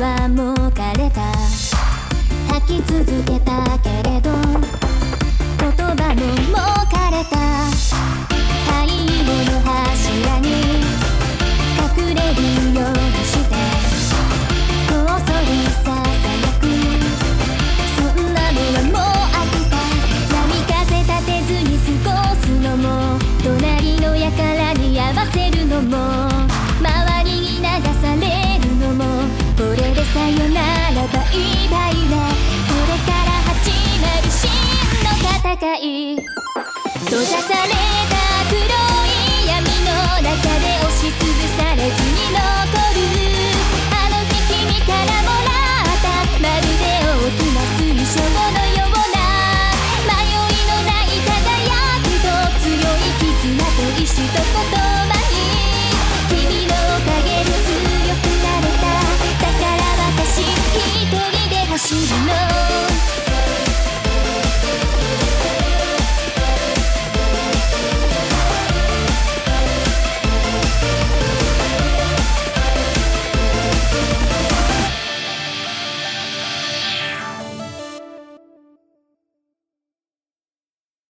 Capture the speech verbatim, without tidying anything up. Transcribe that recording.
はもう枯れた。吐き続けたけれど言葉ももう枯れた。背後の柱に隠れるようにしてこっそりささやく。そんなのはもう飽きた。波風立てずに過ごすのも隣の輩に合わせるのも周りに流されるのもこれでさよならバイバイはこれから始まる真の戦い。閉ざされた黒い闇の中で押しつぶされずに残るあの日君からもらったまるで大きな水晶のような迷いのない輝きと強い絆と意志と言葉に君のおかげで強くなれた。だから私一人で走るの。